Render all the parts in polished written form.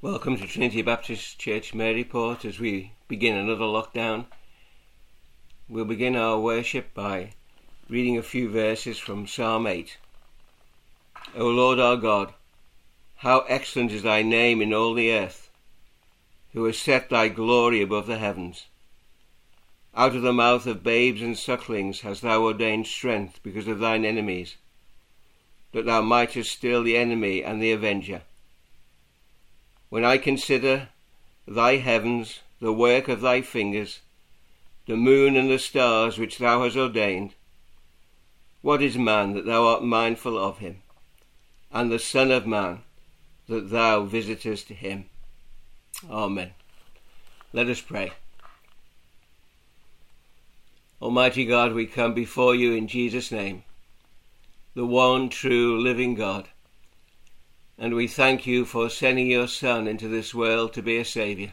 Welcome to Trinity Baptist Church Maryport as we begin another lockdown. We'll begin our worship by reading a few verses from Psalm 8. O Lord our God, how excellent is thy name in all the earth, who has set thy glory above the heavens. Out of the mouth of babes and sucklings hast thou ordained strength because of thine enemies, that thou mightest still the enemy and the avenger. When I consider thy heavens, the work of thy fingers, the moon and the stars which thou hast ordained, what is man that thou art mindful of him, and the Son of Man that thou visitest him? Amen. Let us pray. Almighty God, we come before you in Jesus' name, the one true living God. And we thank you for sending your Son into this world to be a Saviour.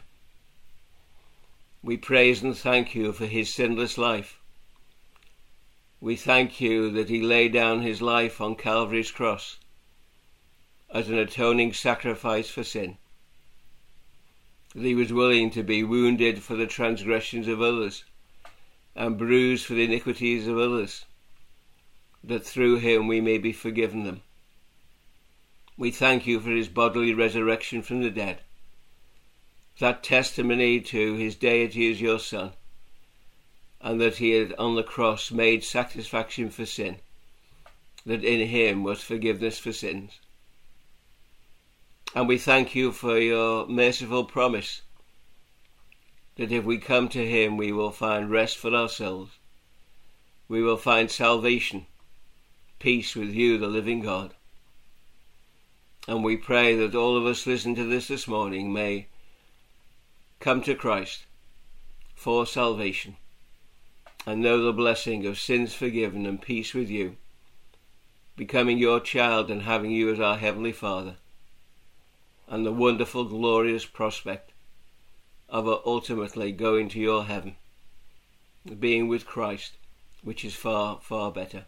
We praise and thank you for his sinless life. We thank you that he laid down his life on Calvary's cross as an atoning sacrifice for sin, that he was willing to be wounded for the transgressions of others and bruised for the iniquities of others, that through him we may be forgiven them. We thank you for his bodily resurrection from the dead, that testimony to his deity as your Son, and that he had on the cross made satisfaction for sin, that in him was forgiveness for sins. And we thank you for your merciful promise that if we come to him we will find rest for our souls. We will find salvation, peace with you, the living God. And we pray that all of us listening to this morning may come to Christ for salvation and know the blessing of sins forgiven and peace with you, becoming your child and having you as our Heavenly Father, and the wonderful, glorious prospect of ultimately going to your heaven, being with Christ, which is far, far better.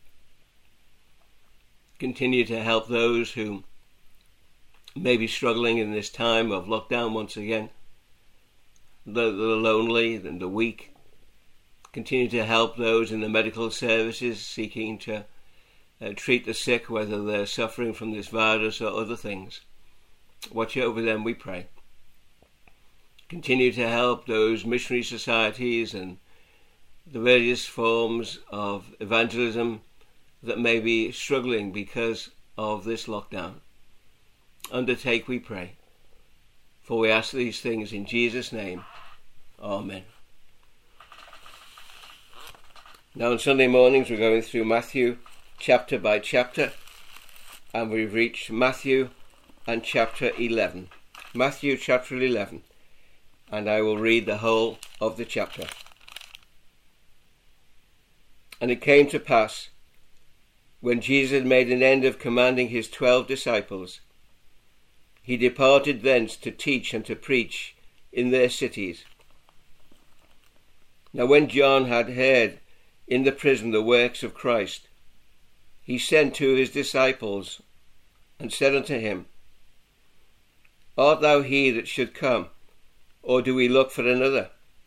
Continue to help those who may be struggling in this time of lockdown once again, the lonely and the weak. Continue to help those in the medical services seeking to treat the sick, whether they're suffering from this virus or other things. Watch over them, we pray. Continue to help those missionary societies and the various forms of evangelism that may be struggling because of this lockdown. Undertake, we pray, for we ask these things in Jesus' name. Amen. Now on Sunday mornings we're going through Matthew chapter by chapter, and we've reached Matthew and chapter 11. Matthew chapter 11, and I will read the whole of the chapter. And it came to pass, when Jesus had made an end of commanding his 12 disciples, he departed thence to teach and to preach in their cities. Now when John had heard in the prison the works of Christ, he sent to his disciples and said unto him, Art thou he that should come, or do we look for another?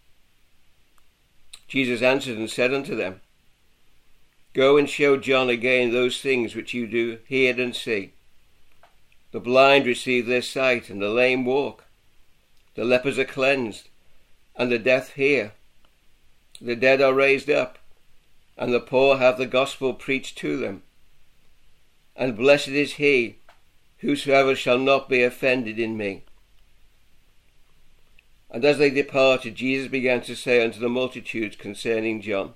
Jesus answered and said unto them, Go and show John again those things which you do hear and see. The blind receive their sight, and the lame walk. The lepers are cleansed, and the deaf hear. The dead are raised up, and the poor have the gospel preached to them. And blessed is he, whosoever shall not be offended in me. And as they departed, Jesus began to say unto the multitudes concerning John,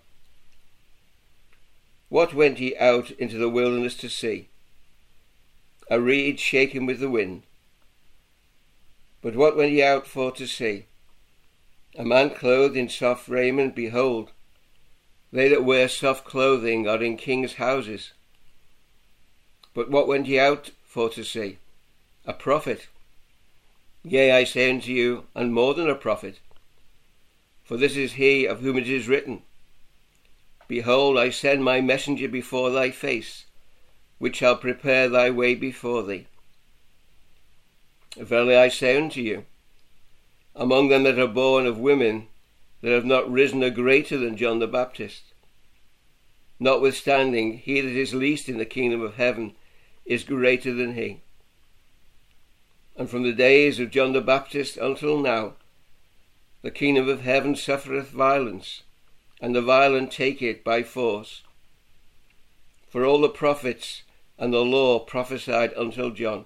What went ye out into the wilderness to see? A reed shaken with the wind. But what went ye out for to see? A man clothed in soft raiment? Behold, they that wear soft clothing are in kings' houses. But what went ye out for to see? A prophet? Yea, I say unto you, and more than a prophet. For this is he of whom it is written, Behold, I send my messenger before thy face, which shall prepare thy way before thee. Verily I say unto you, among them that are born of women, there have not risen a greater than John the Baptist. Notwithstanding, he that is least in the kingdom of heaven is greater than he. And from the days of John the Baptist until now, the kingdom of heaven suffereth violence, and the violent take it by force. For all the prophets and the law prophesied until John.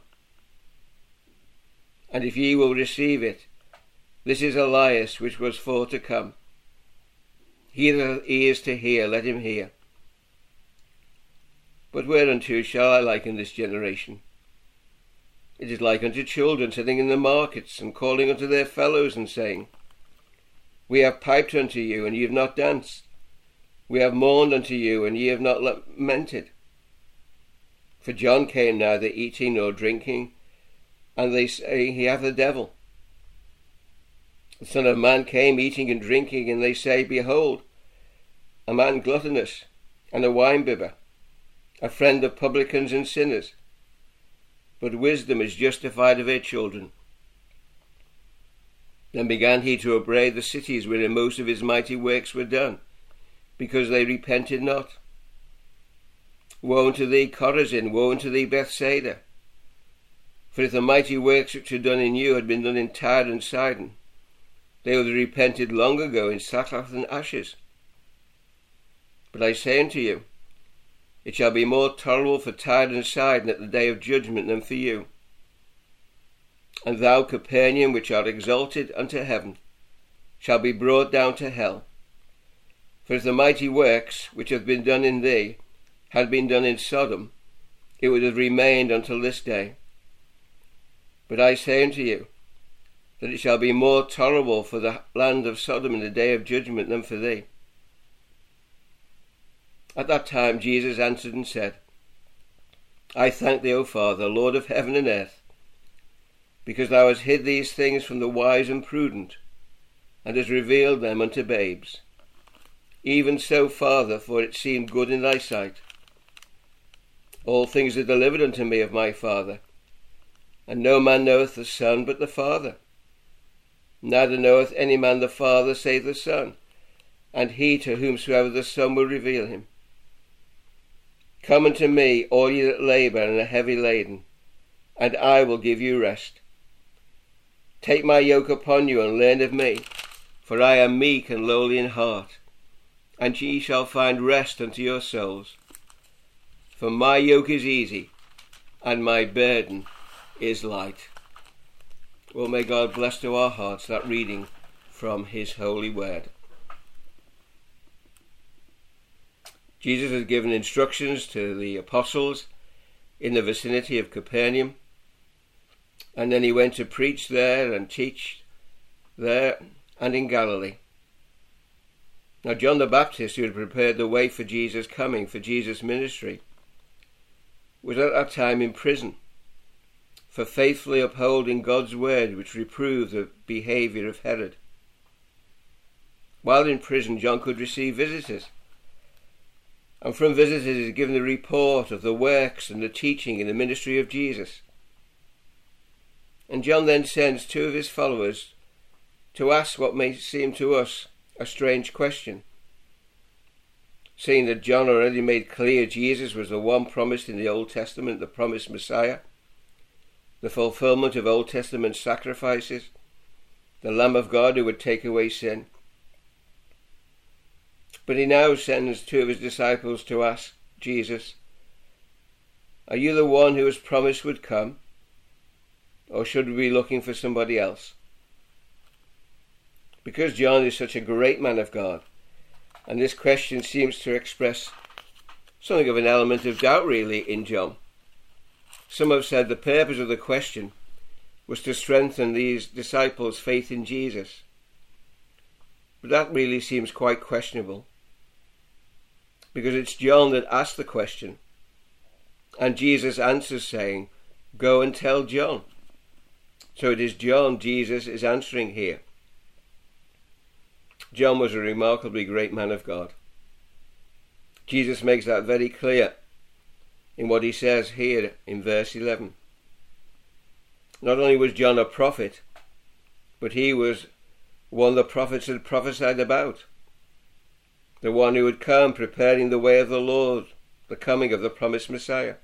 And if ye will receive it, this is Elias which was for to come. He that hath ears to hear, let him hear. But whereunto shall I liken this generation? It is like unto children sitting in the markets, and calling unto their fellows, and saying, We have piped unto you, and ye have not danced. We have mourned unto you, and ye have not lamented. For John came neither eating nor drinking, and they say he hath the devil. The Son of Man came eating and drinking, and they say, Behold, a man gluttonous, and a winebibber, a friend of publicans and sinners. But wisdom is justified of her children. Then began he to upbraid the cities wherein most of his mighty works were done, because they repented not. Woe unto thee, Chorazin! Woe unto thee, Bethsaida! For if the mighty works which are done in you had been done in Tyre and Sidon, they would have repented long ago in sackcloth and ashes. But I say unto you, it shall be more tolerable for Tyre and Sidon at the day of judgment than for you. And thou, Capernaum, which art exalted unto heaven, shall be brought down to hell. For if the mighty works which have been done in thee had been done in Sodom, it would have remained until this day. But I say unto you, that it shall be more tolerable for the land of Sodom in the day of judgment than for thee. At that time Jesus answered and said, I thank thee, O Father, Lord of heaven and earth, because thou hast hid these things from the wise and prudent, and hast revealed them unto babes. Even so, Father, for it seemed good in thy sight. All things are delivered unto me of my Father, and no man knoweth the Son but the Father. Neither knoweth any man the Father save the Son, and he to whomsoever the Son will reveal him. Come unto me, all ye that labour and are heavy laden, and I will give you rest. Take my yoke upon you, and learn of me, for I am meek and lowly in heart, and ye shall find rest unto your souls. For my yoke is easy, and my burden is light. Well, may God bless to our hearts that reading from his holy word. Jesus has given instructions to the apostles in the vicinity of Capernaum, and then he went to preach there and teach there and in Galilee. Now John the Baptist, who had prepared the way for Jesus' coming, for Jesus' ministry, was at that time in prison for faithfully upholding God's word, which reproved the behaviour of Herod. While in prison, John could receive visitors, and from visitors he is given a report of the works and the teaching in the ministry of Jesus. And John then sends two of his followers to ask what may seem to us a strange question, seeing that John already made clear Jesus was the one promised in the Old Testament, the promised Messiah, the fulfillment of Old Testament sacrifices, the Lamb of God who would take away sin. But he now sends two of his disciples to ask Jesus, are you the one who was promised would come, or should we be looking for somebody else? Because John is such a great man of God, and this question seems to express something of an element of doubt really in John. Some have said the purpose of the question was to strengthen these disciples' faith in Jesus. But that really seems quite questionable, because it's John that asked the question, and Jesus answers saying, go and tell John. So it is John Jesus is answering here. John was a remarkably great man of God. Jesus makes that very clear in what he says here in verse 11. Not only was John a prophet, but he was one the prophets had prophesied about. The one who would come preparing the way of the Lord, the coming of the promised Messiah.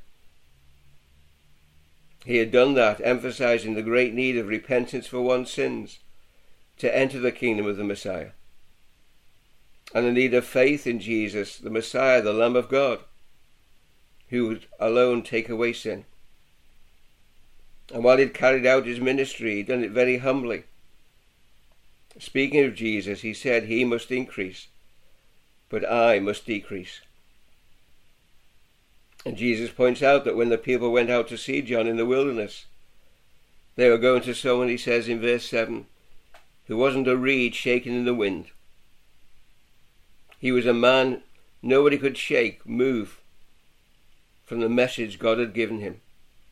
He had done that, emphasizing the great need of repentance for one's sins to enter the kingdom of the Messiah, and the need of faith in Jesus, the Messiah, the Lamb of God, who would alone take away sin. And while he'd carried out his ministry, he'd done it very humbly. Speaking of Jesus, he said, "He must increase, but I must decrease." And Jesus points out that when the people went out to see John in the wilderness, they were going to someone, he says in verse 7, who wasn't a reed shaken in the wind. He was a man nobody could shake, move from the message God had given him.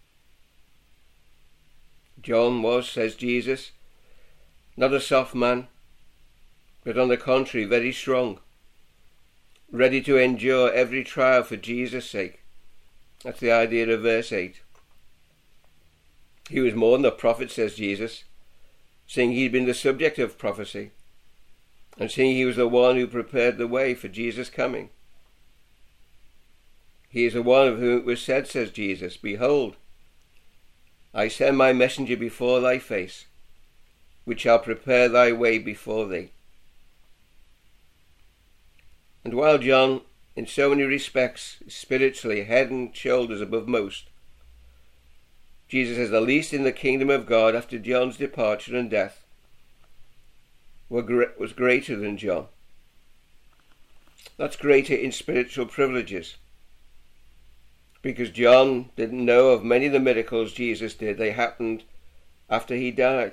John was, says Jesus, not a soft man, but on the contrary, very strong, ready to endure every trial for Jesus' sake. That's the idea of verse 8. He was more than a prophet, says Jesus, saying he'd been the subject of prophecy, and saying he was the one who prepared the way for Jesus' coming. He is the one of whom it was said, says Jesus, "Behold, I send my messenger before thy face, which shall prepare thy way before thee." And while John, in so many respects, is spiritually head and shoulders above most, Jesus is the least in the kingdom of God after John's departure and death, was greater than John. That's greater in spiritual privileges, because John didn't know of many of the miracles Jesus did. They happened after he died.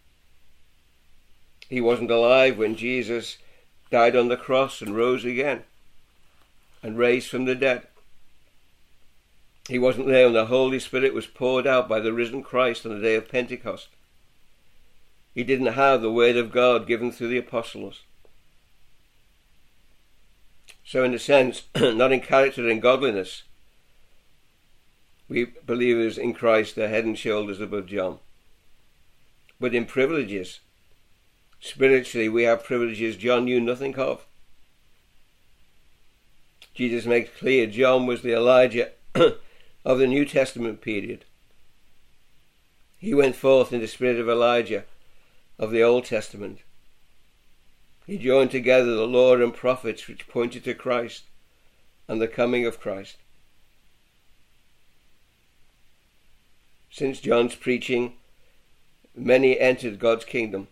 He wasn't alive when Jesus died on the cross and rose again and raised from the dead. He wasn't there when the Holy Spirit was poured out by the risen Christ on the day of Pentecost. He didn't have the word of God given through the apostles. So in a sense, not in character and godliness, we believers in Christ are head and shoulders above John. But in privileges, spiritually we have privileges John knew nothing of. Jesus makes clear John was the Elijah of the New Testament period. He went forth in the spirit of Elijah of the Old Testament. He joined together the law and prophets which pointed to Christ and the coming of Christ. Since John's preaching, many entered God's kingdom.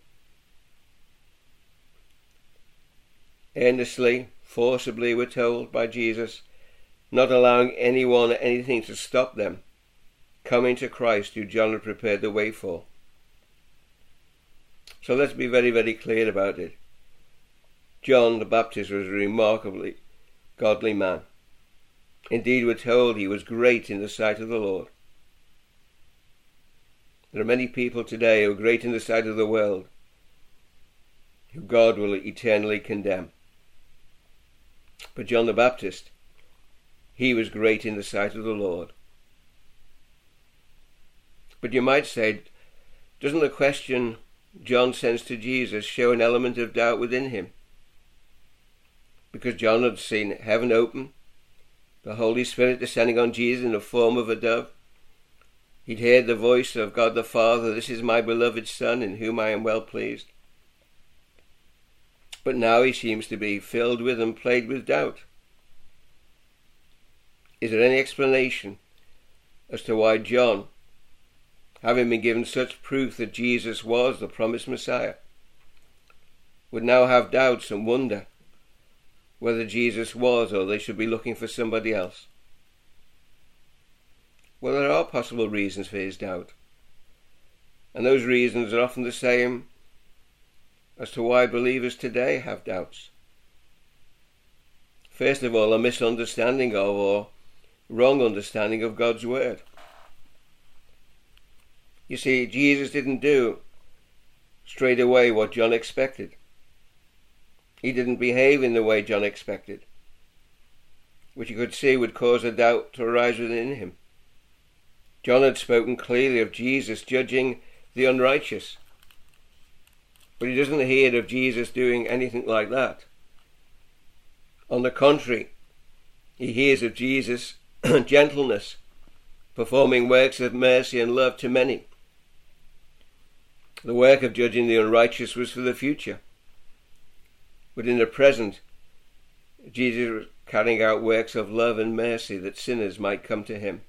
Earnestly, forcibly, we're told by Jesus, not allowing anyone or anything to stop them coming to Christ who John had prepared the way for. So let's be very, very clear about it. John the Baptist was a remarkably godly man. Indeed, we're told he was great in the sight of the Lord. There are many people today who are great in the sight of the world, who God will eternally condemn. But John the Baptist, he was great in the sight of the Lord. But you might say, doesn't the question John sends to Jesus show an element of doubt within him? Because John had seen heaven open, the Holy Spirit descending on Jesus in the form of a dove. He'd heard the voice of God the Father, "This is my beloved Son, in whom I am well pleased." But now he seems to be filled with and plagued with doubt. Is there any explanation as to why John, having been given such proof that Jesus was the promised Messiah, would now have doubts and wonder whether Jesus was or they should be looking for somebody else? Well, there are possible reasons for his doubt, and those reasons are often the same as to why believers today have doubts. First of all, a misunderstanding of or wrong understanding of God's word. You see, Jesus didn't do straight away what John expected. He didn't behave in the way John expected, which you could see would cause a doubt to arise within him. John had spoken clearly of Jesus judging the unrighteous, but he doesn't hear of Jesus doing anything like that. On the contrary, he hears of Jesus' gentleness, performing works of mercy and love to many. The work of judging the unrighteous was for the future, but in the present, Jesus was carrying out works of love and mercy that sinners might come to him.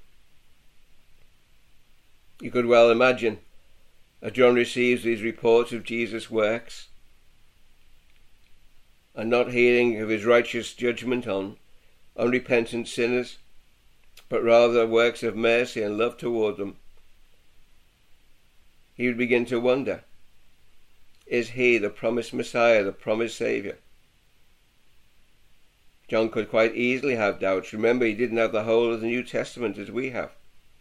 You could well imagine, as John receives these reports of Jesus' works, and not hearing of his righteous judgment on unrepentant sinners, but rather works of mercy and love toward them, he would begin to wonder, is he the promised Messiah, the promised Saviour? John could quite easily have doubts. Remember, he didn't have the whole of the New Testament as we have.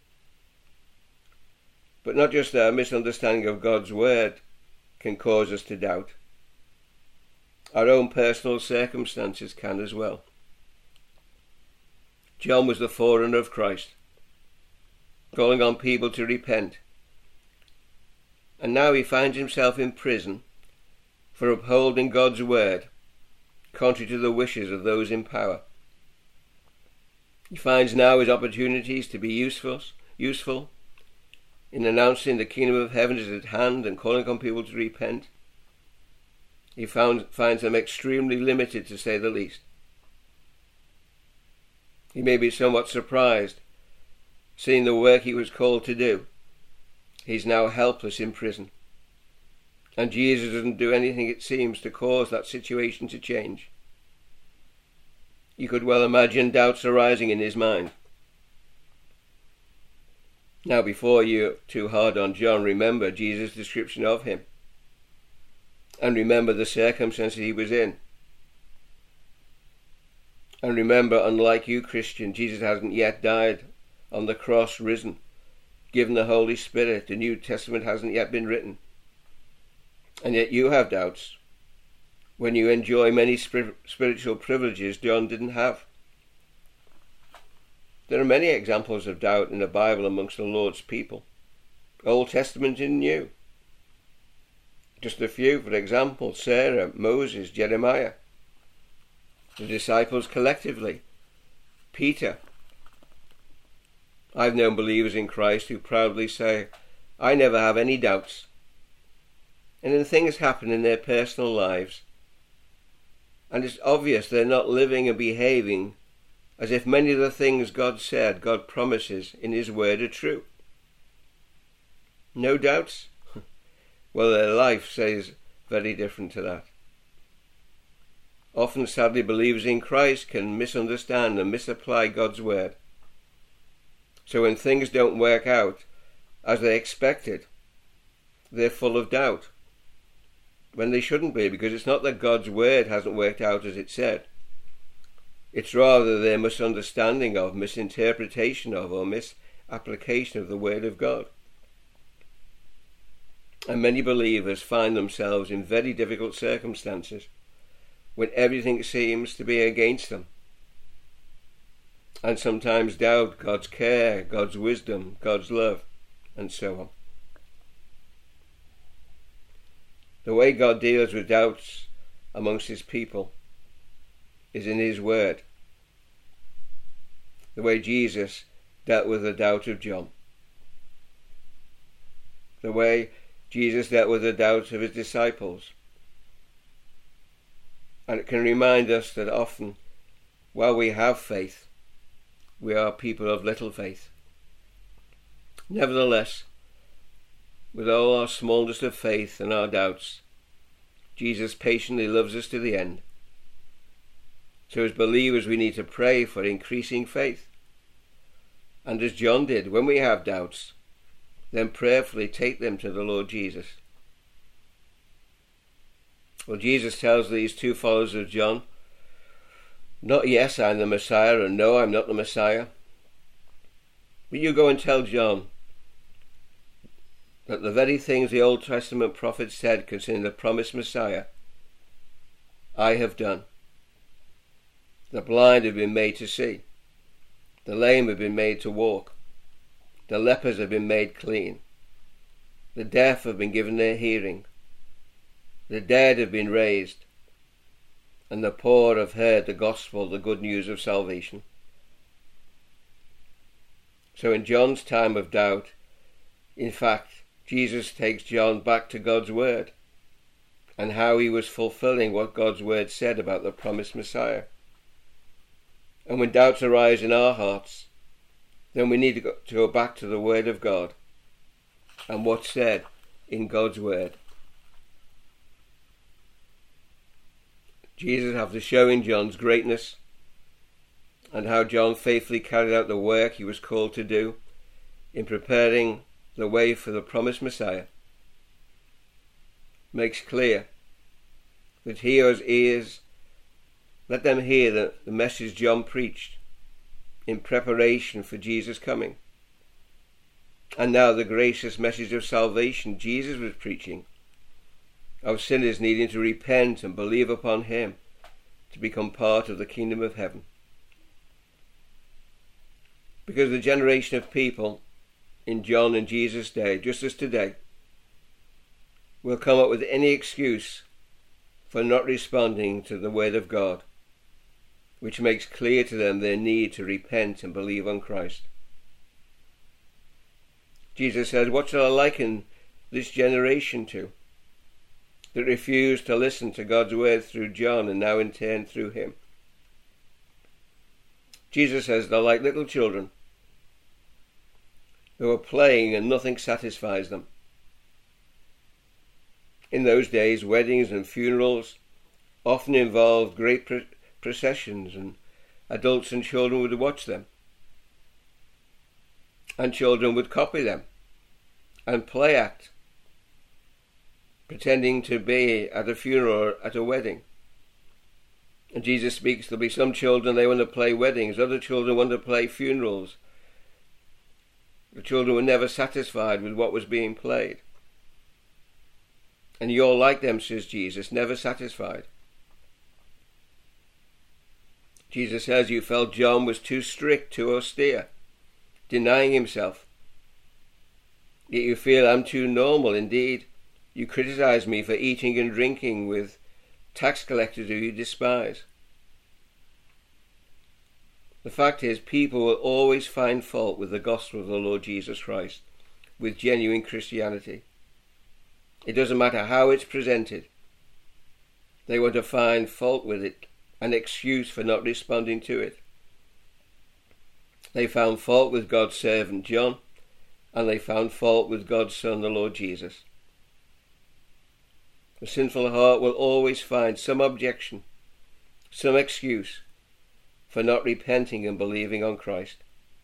But not just our misunderstanding of God's word can cause us to doubt. Our own personal circumstances can as well. John was the forerunner of Christ, calling on people to repent. And now he finds himself in prison for upholding God's word, contrary to the wishes of those in power. He finds now his opportunities to be useful in announcing the kingdom of heaven is at hand and calling on people to repent. He finds them extremely limited, to say the least. He may be somewhat surprised, seeing the work he was called to do. He's now helpless in prison. And Jesus doesn't do anything, it seems, to cause that situation to change. You could well imagine doubts arising in his mind. Now, before you're too hard on John, remember Jesus' description of him. And remember the circumstances he was in. And remember, unlike you, Christian, Jesus hasn't yet died on the cross, risen, given the Holy Spirit. The New Testament hasn't yet been written. And yet you have doubts when you enjoy many spiritual privileges John didn't have. There are many examples of doubt in the Bible amongst the Lord's people, Old Testament and New. Just a few, for example, Sarah, Moses, Jeremiah, the disciples collectively, Peter. I've known believers in Christ who proudly say, I never have any doubts. And then things happen in their personal lives, and it's obvious they're not living and behaving as if many of the things God said, God promises in his word are true. No doubts? Well, their life says very different to that. Often, sadly, believers in Christ can misunderstand and misapply God's word. So when things don't work out as they expected, they're full of doubt, when they shouldn't be, because it's not that God's word hasn't worked out as it said. It's rather their misunderstanding of, misinterpretation of, or misapplication of the word of God. And many believers find themselves in very difficult circumstances when everything seems to be against them, and sometimes doubt God's care, God's wisdom, God's love, and so on. The way God deals with doubts amongst his people is in his word. The way Jesus dealt with the doubt of John. The way Jesus dealt with the doubts of his disciples. And it can remind us that often, while we have faith, we are people of little faith. Nevertheless, with all our smallness of faith and our doubts, Jesus patiently loves us to the end. So as believers we need to pray for increasing faith. And as John did, when we have doubts, then prayerfully take them to the Lord Jesus. Well, Jesus tells these two followers of John, not yes, I'm the Messiah, and no, I'm not the Messiah. But you go and tell John that the very things the Old Testament prophets said concerning the promised Messiah, I have done. The blind have been made to see. The lame have been made to walk. The lepers have been made clean. The deaf have been given their hearing. The dead have been raised. And the poor have heard the gospel, the good news of salvation. So in John's time of doubt, in fact, Jesus takes John back to God's word and how he was fulfilling what God's word said about the promised Messiah. And when doubts arise in our hearts, then we need to go back to the word of God and what's said in God's word. Jesus, after showing John's greatness and how John faithfully carried out the work he was called to do in preparing the way for the promised Messiah, makes clear that he who has ears, let them hear the message John preached in preparation for Jesus' coming. And now the gracious message of salvation Jesus was preaching, of sinners needing to repent and believe upon him to become part of the kingdom of heaven. Because the generation of people in John and Jesus' day, just as today, will come up with any excuse for not responding to the word of God, which makes clear to them their need to repent and believe on Christ. Jesus says, what shall I liken this generation to, that refused to listen to God's word through John and now in turn through him? Jesus says they're like little children who are playing and nothing satisfies them. In those days, weddings and funerals often involved great processions, and adults and children would watch them. And children would copy them and play act, pretending to be at a funeral or at a wedding. And Jesus speaks, there'll be some children, they want to play weddings, other children want to play funerals. The children were never satisfied with what was being played. And you're like them, says Jesus, never satisfied. Jesus says you felt John was too strict, too austere, denying himself. Yet you feel I'm too normal. Indeed, you criticize me for eating and drinking with tax collectors who you despise. The fact is, people will always find fault with the gospel of the Lord Jesus Christ, with genuine Christianity. It doesn't matter how it's presented. They want to find fault with it, an excuse for not responding to it. They found fault with God's servant John, and they found fault with God's Son, the Lord Jesus. The sinful heart will always find some objection, some excuse for not repenting and believing on Christ.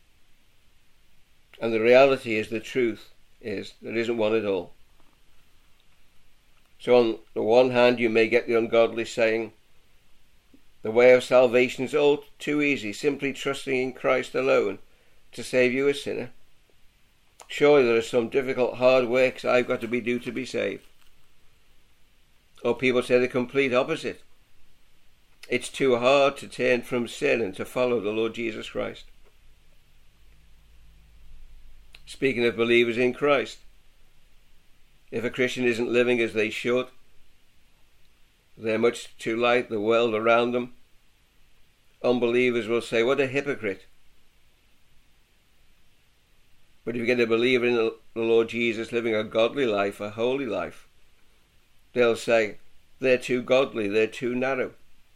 And the reality is, the truth is, there isn't one at all. So on the one hand, you may get the ungodly saying, the way of salvation is all too easy, simply trusting in Christ alone to save you a sinner. Surely there are some difficult, hard works I've got to do to be saved. Or people say the complete opposite. It's too hard to turn from sin and to follow the Lord Jesus Christ. Speaking of believers in Christ, if a Christian isn't living as they should, they're much too like the world around them, unbelievers will say, what a hypocrite. But if you get a believer in the Lord Jesus living a godly life, a holy life, they'll say, they're too godly, they're too narrow.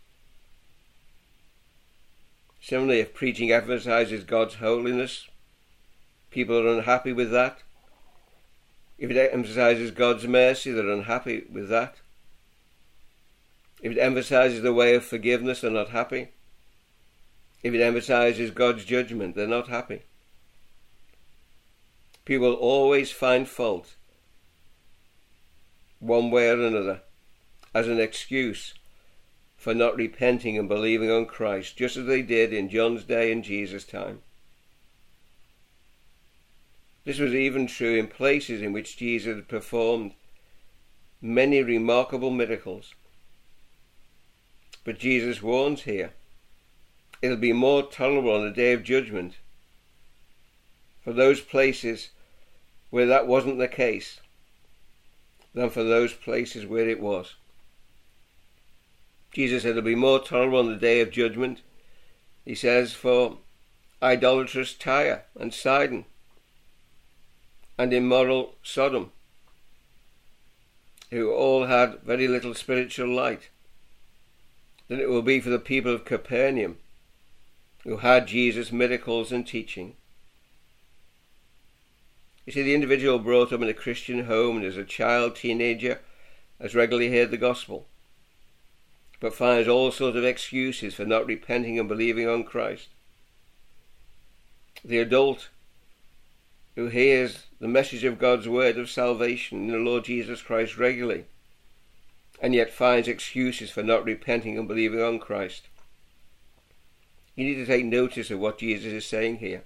Similarly, if preaching emphasizes God's holiness, people are unhappy with that. If it emphasizes God's mercy, they're unhappy with that. If it emphasizes the way of forgiveness, they're not happy. If it emphasizes God's judgment, they're not happy. People will always find fault, one way or another, as an excuse for not repenting and believing on Christ, just as they did in John's day and Jesus' time. This was even true in places in which Jesus had performed many remarkable miracles. But Jesus warns here, it'll be more tolerable on the day of judgment for those places where that wasn't the case than for those places where it was. Jesus said it'll be more tolerable on the day of judgment, he says, for idolatrous Tyre and Sidon and immoral Sodom, who all had very little spiritual light, than it will be for the people of Capernaum, who had Jesus' miracles and teaching. You see, the individual brought up in a Christian home and as a child, teenager, has regularly heard the gospel, but finds all sorts of excuses for not repenting and believing on Christ. The adult who hears the message of God's word of salvation in the Lord Jesus Christ regularly, and yet finds excuses for not repenting and believing on Christ. You need to take notice of what Jesus is saying here.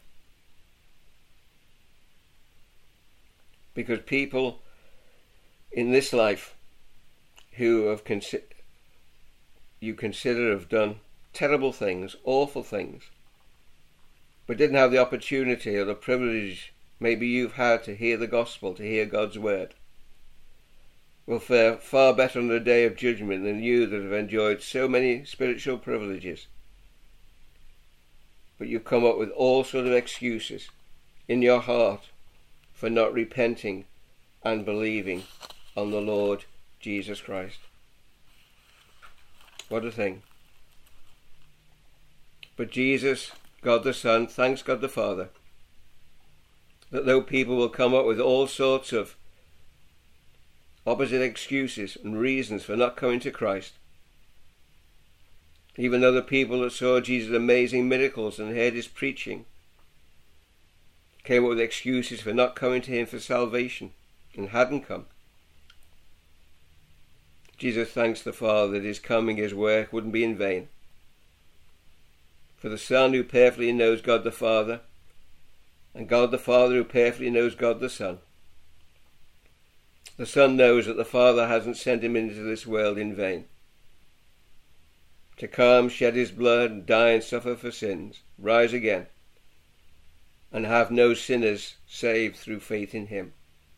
Because people in this life who have you consider have done terrible things, awful things, but didn't have the opportunity or the privilege maybe you've had to hear the gospel, to hear God's word, will fare far better on the day of judgment than you that have enjoyed so many spiritual privileges. But you've come up with all sorts of excuses in your heart for not repenting and believing on the Lord Jesus Christ. What a thing. But Jesus, God the Son, thanks God the Father, that though people will come up with all sorts of opposite excuses and reasons for not coming to Christ, even though the people that saw Jesus' amazing miracles and heard his preaching came up with excuses for not coming to him for salvation and hadn't come, Jesus thanks the Father that his coming, his work, wouldn't be in vain. For the Son who perfectly knows God the Father, and God the Father who perfectly knows God the Son. The Son knows that the Father hasn't sent him into this world in vain, to come, shed his blood, and die and suffer for sins, rise again, and have no sinners saved through faith in him.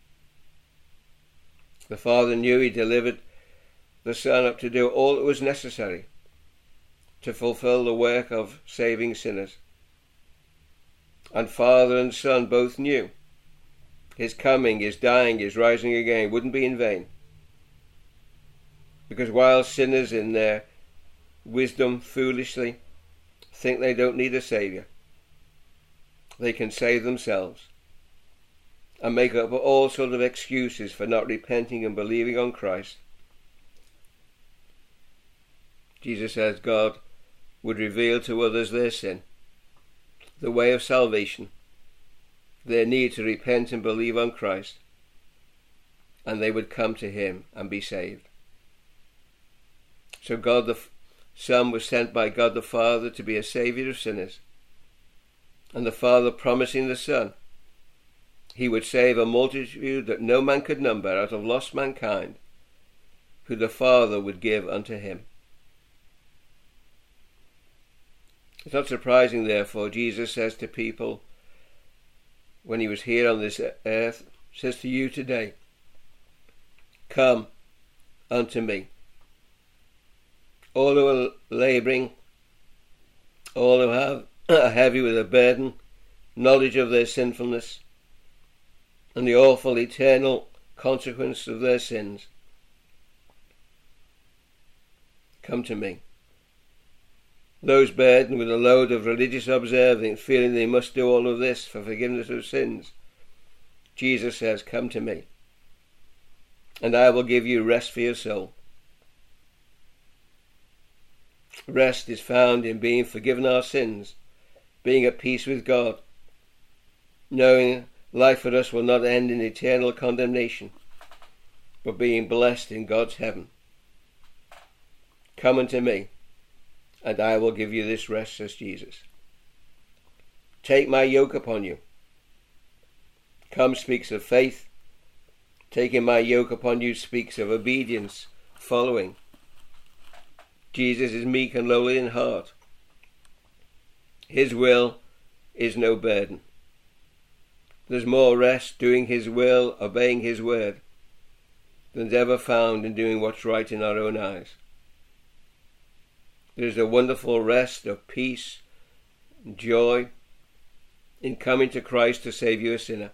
The Father knew he delivered the Son up to do all that was necessary to fulfill the work of saving sinners. And Father and Son both knew his coming, his dying, his rising again wouldn't be in vain. Because while sinners in their wisdom foolishly think they don't need a Saviour, they can save themselves and make up all sorts of excuses for not repenting and believing on Christ. Jesus says God would reveal to others their sin, the way of salvation, their need to repent and believe on Christ, and they would come to him and be saved. So God the Son was sent by God the Father to be a Saviour of sinners, and the Father promising the Son he would save a multitude that no man could number out of lost mankind, who the Father would give unto him. It's not surprising, therefore, Jesus says to people when he was here on this earth, says to you today, come unto me. All who are labouring, all who are heavy with a burden, knowledge of their sinfulness, and the awful eternal consequence of their sins, come to me. Those burdened with a load of religious observing, feeling they must do all of this for forgiveness of sins, Jesus says, come to me, and I will give you rest for your soul. Rest is found in being forgiven our sins, being at peace with God, knowing life for us will not end in eternal condemnation, but being blessed in God's heaven. Come unto me, and I will give you this rest, says Jesus. Take my yoke upon you. Come speaks of faith. Taking my yoke upon you speaks of obedience, following. Jesus is meek and lowly in heart. His will is no burden. There's more rest doing his will, obeying his word, than's ever found in doing what's right in our own eyes. There's a wonderful rest of peace and joy in coming to Christ to save you a sinner,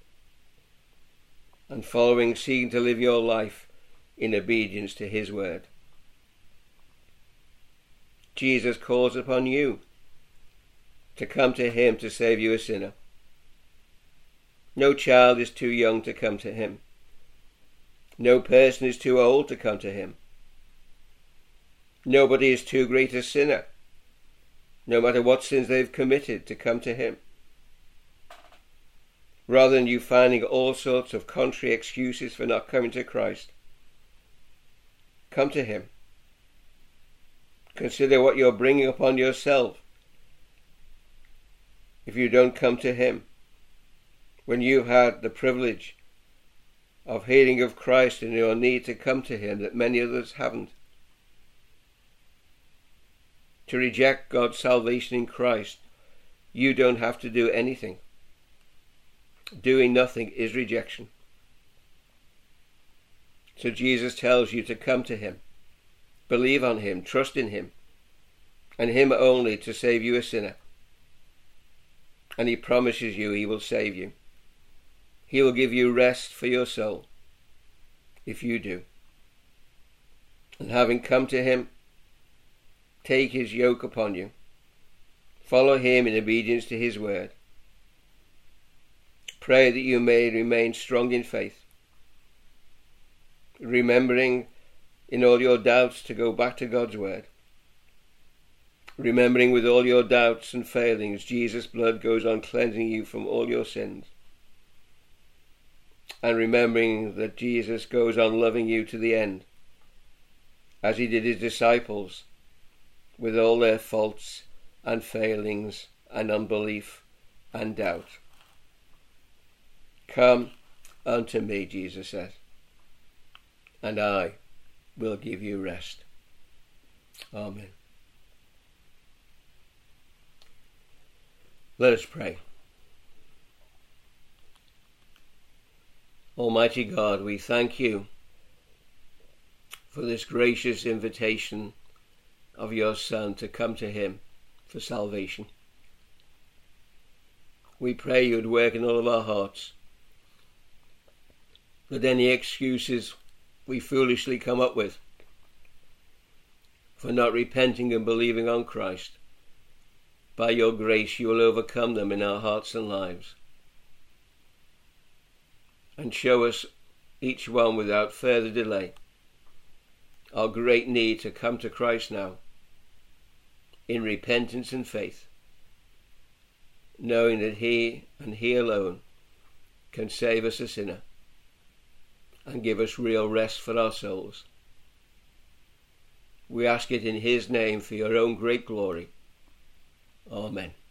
and seeking to live your life in obedience to his word. Jesus calls upon you to come to him to save you a sinner. No child is too young to come to him. No person is too old to come to him. Nobody is too great a sinner, no matter what sins they've committed, to come to him. Rather than you finding all sorts of contrary excuses for not coming to Christ, come to him. Consider what you're bringing upon yourself if you don't come to him, when you've had the privilege of hearing of Christ and your need to come to him that many others haven't. To reject God's salvation in Christ, you don't have to do anything. Doing nothing is rejection. So Jesus tells you to come to him, believe on him, trust in him, and him only to save you a sinner. And he promises you he will save you. He will give you rest for your soul if you do. And having come to him, take his yoke upon you. Follow him in obedience to his word. Pray that you may remain strong in faith, remembering in all your doubts to go back to God's word. Remembering with all your doubts and failings, Jesus' blood goes on cleansing you from all your sins. And remembering that Jesus goes on loving you to the end, as he did his disciples, with all their faults and failings and unbelief and doubt. Come unto me, Jesus says, and I will give you rest. Amen. Let us pray. Almighty God, we thank you for this gracious invitation of your Son to come to him for salvation. We pray you would work in all of our hearts, that any excuses we foolishly come up with for not repenting and believing on Christ, by your grace you will overcome them in our hearts and lives, and show us each one without further delay our great need to come to Christ now in repentance and faith, knowing that he and he alone can save us a sinner and give us real rest for our souls. We ask it in his name for your own great glory. Amen.